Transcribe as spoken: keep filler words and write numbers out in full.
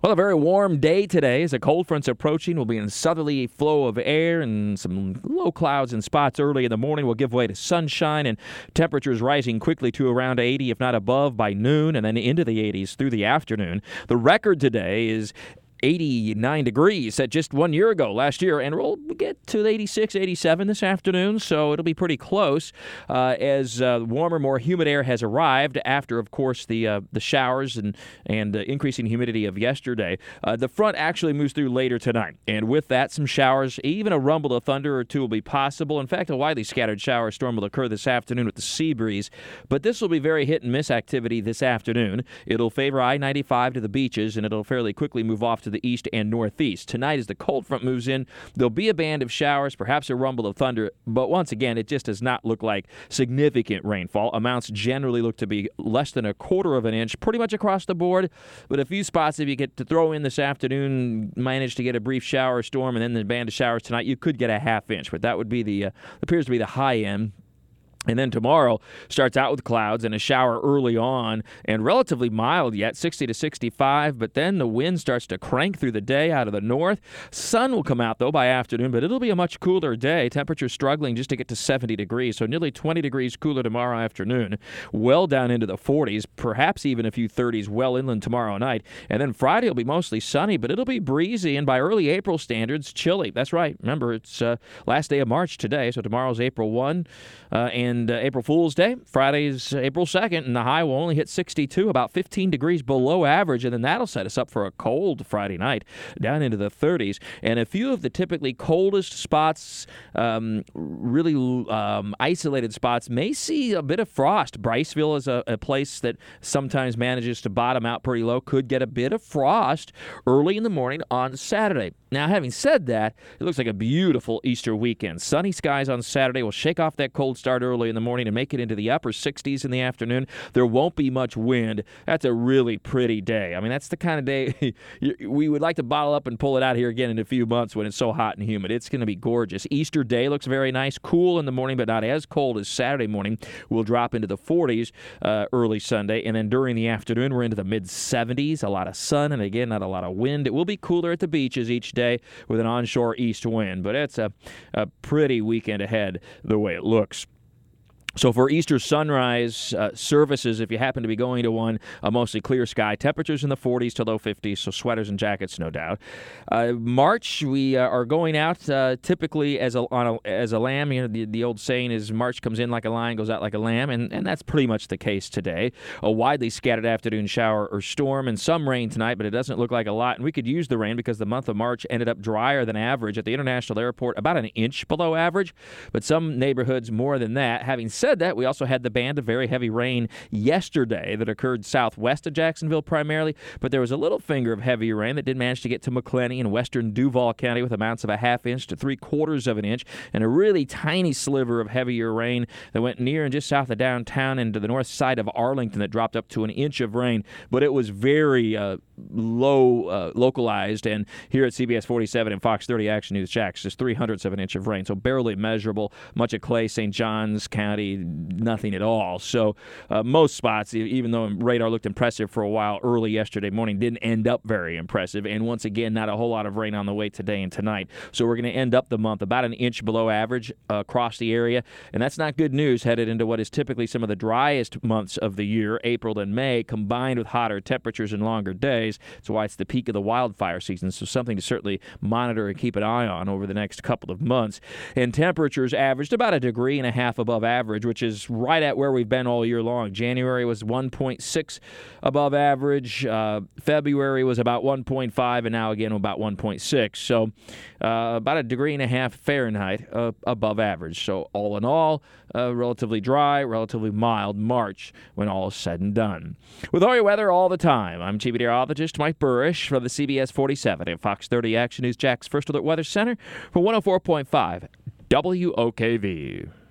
Well, a very warm day today as a cold front's approaching. We'll be in a southerly flow of air and some low clouds in spots early in the morning will give way to sunshine and temperatures rising quickly to around eighty, if not above, by noon and then into the eighties through the afternoon. The record today is eighty-nine degrees set just one year ago, last year, and we'll get to eighty-six, eighty-seven this afternoon, so it'll be pretty close uh, as uh, warmer, more humid air has arrived after, of course, the uh, the showers and, and uh, increasing humidity of yesterday. Uh, the front actually moves through later tonight, and with that, some showers, even a rumble of thunder or two will be possible. In fact, a widely scattered shower storm will occur this afternoon with the sea breeze, but this will be very hit-and-miss activity this afternoon. It'll favor I ninety-five to the beaches, and it'll fairly quickly move off to the east and northeast. Tonight, as the cold front moves in, there'll be a band of showers, perhaps a rumble of thunder, but once again, it just does not look like significant rainfall. Amounts generally look to be less than a quarter of an inch, pretty much across the board, but a few spots, if you get to throw in this afternoon, manage to get a brief shower storm, and then the band of showers tonight, you could get a half inch, but that would be the, uh, appears to be the high end. And then tomorrow starts out with clouds and a shower early on and relatively mild yet, sixty to sixty-five, but then the wind starts to crank through the day out of the north. Sun will come out, though, by afternoon, but it'll be a much cooler day. Temperature struggling just to get to seventy degrees, so nearly twenty degrees cooler tomorrow afternoon, well down into the forties, perhaps even a few thirties well inland tomorrow night. And then Friday will be mostly sunny, but it'll be breezy and by early April standards, chilly. That's right. Remember, it's uh, last day of March today, so tomorrow's April first, uh, and And uh, April Fool's Day, Friday's April second, and the high will only hit sixty-two, about fifteen degrees below average, and then that'll set us up for a cold Friday night, down into the thirties. And a few of the typically coldest spots, um, really um, isolated spots, may see a bit of frost. Briceville is a, a place that sometimes manages to bottom out pretty low, could get a bit of frost early in the morning on Saturday. Now, having said that, it looks like a beautiful Easter weekend. Sunny skies on Saturday will shake off that cold start early in the morning and make it into the upper sixties in the afternoon. There won't be much wind. That's a really pretty day. I mean, that's the kind of day we would like to bottle up and pull it out here again in a few months when it's so hot and humid. It's going to be gorgeous. Easter Day looks very nice. Cool in the morning, but not as cold as Saturday morning. We'll drop into the forties uh, early Sunday, and then during the afternoon, we're into the mid-seventies. A lot of sun, and again, not a lot of wind. It will be cooler at the beaches each day with an onshore east wind, but it's a, a pretty weekend ahead the way it looks. So for Easter sunrise uh, services, if you happen to be going to one, a mostly clear sky, temperatures in the forties to low fifties, so sweaters and jackets, no doubt. Uh, March, we uh, are going out uh, typically as a, on a as a lamb. You know, the, the old saying is March comes in like a lion, goes out like a lamb, and, and that's pretty much the case today. A widely scattered afternoon shower or storm and some rain tonight, but it doesn't look like a lot. And we could use the rain because the month of March ended up drier than average at the International Airport, about an inch below average, but some neighborhoods more than that. Having said that, we also had the band of very heavy rain yesterday that occurred southwest of Jacksonville primarily, but there was a little finger of heavy rain that did manage to get to McClenny and western Duval County with amounts of a half inch to three quarters of an inch, and a really tiny sliver of heavier rain that went near and just south of downtown and to the north side of Arlington that dropped up to an inch of rain, but it was very uh, low uh, localized, and here at C B S forty-seven and Fox thirty Action News Jax, just three hundredths of an inch of rain, so barely measurable. Much of Clay, Saint Johns County, nothing at all. So uh, most spots, even though radar looked impressive for a while early yesterday morning, didn't end up very impressive. And once again, not a whole lot of rain on the way today and tonight. So we're going to end up the month about an inch below average uh, across the area. And that's not good news headed into what is typically some of the driest months of the year, April and May, combined with hotter temperatures and longer days. That's why it's the peak of the wildfire season. So something to certainly monitor and keep an eye on over the next couple of months. And temperatures averaged about a degree and a half above average, which is right at where we've been all year long. January was one point six above average. Uh, February was about one point five, and now again about one point six. So uh, about a degree and a half Fahrenheit uh, above average. So all in all, uh, relatively dry, relatively mild March when all is said and done. With all your weather all the time, I'm Chief Meteorologist Mike Burrish from the C B S forty-seven and Fox thirty Action News Jax First Alert Weather Center for one oh four point five W O K V.